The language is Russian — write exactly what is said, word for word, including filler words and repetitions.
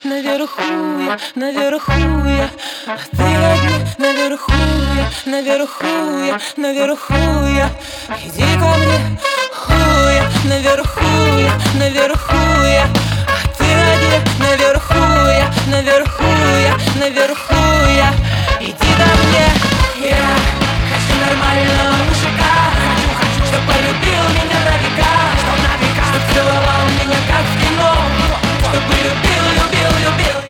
наверху я, наверху я, а ты одни, наверху я, наверху я, наверху я. Иди ко мне, хуя, наверху я, наверху я, а ты одни, наверху я, наверху я, наверху я. Иди ко мне.